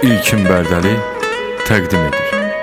İlkin Bərdəli təqdim edir.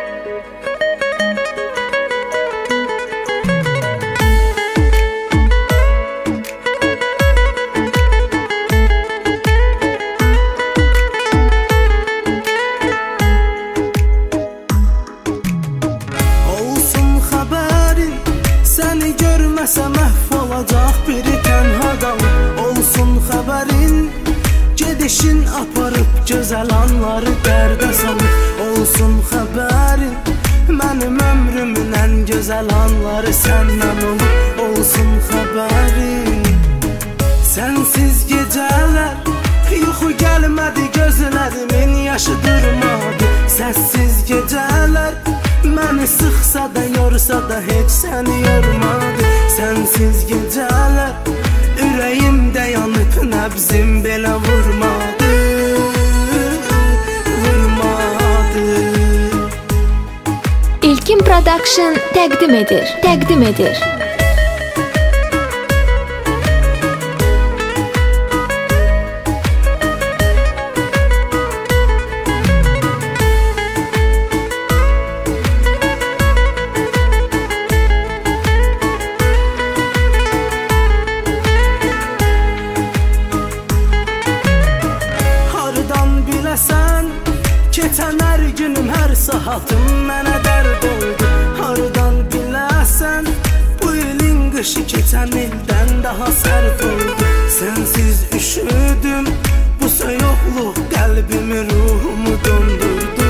Olsun xəbərin, səni görməsə məhv olacaq biri tənhadan. Olsun xəbərin, gedişin aparıb gözəl anları dərdə salıb. Olsun xəbərin, mənim ömrümün ən gözəl anları səndən olub. Olsun xəbərin, sənsiz gecələr, yuxu gəlmədi gözlərimin yaşı durmadı. Səssiz gecələr, məni sıxsa da yorsa da heç səni yormadı. Sənsiz gecələr, ürəyimdə yanıb nəbzim belə vurmadı, vurmadı. İlkin Production təqdim edir. Keçən hər günüm, hər saatım mənə dərd oldu. Hardan biləsən, bu ilin qışı keçən ildən daha sərt oldu. Sənsiz üşüdüm, bu soyuqluq qəlbimi, ruhumu dondurdu.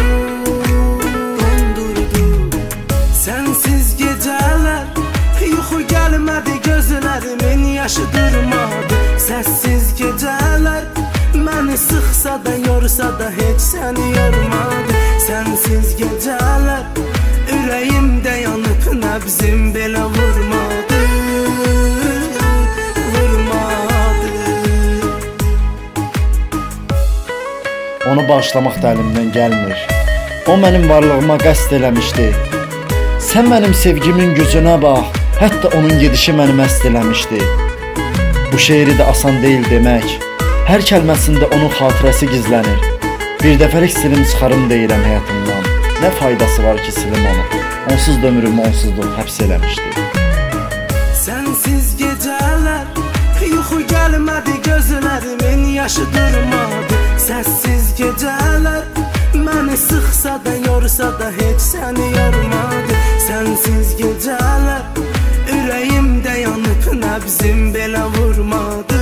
Sənsiz gecələr, yuxu gəlmədi gözlərimin yaşı durmadı. Səssiz gecələr, məni sıxsa da yorsa da heç səni yormadı. Sənsiz gecələr, ürəyimdə yanıb nəbzim belə vurmadı, vurmadı. Onu bağışlamaq da əlimdən gəlmir. O mənim varlığıma qəsd eləmişdi. Sən mənim sevgimin gücünə bax, hətta onun gedişi məni məst eləmişdi. Bu şeiri də asan deyil demək. Hər kəlməsində onun xatirəsi gizlənir. Bir dəfəlik silim çıxarım deyirəm həyatımdan. Nə faydası var ki silim onu? Onsuz da ömrümü onsuzluq həbs eləmişdi. Sənsiz gecələr, yuxu gəlmədi gözlərimin yaşı durmadı. Səssiz gecələr, məni sıxsa da yorsa da heç səni yormadı. Sənsiz gecələr, ürəyimdə yanıb nəbzim belə vurmadı.